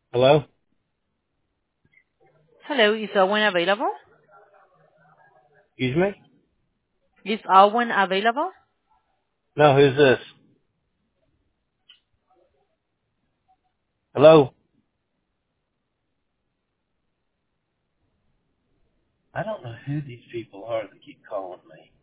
Hello? Hello, is Owen available? Excuse me? Is Owen available? No, who's this? Hello? I don't know who these people are that keep calling me.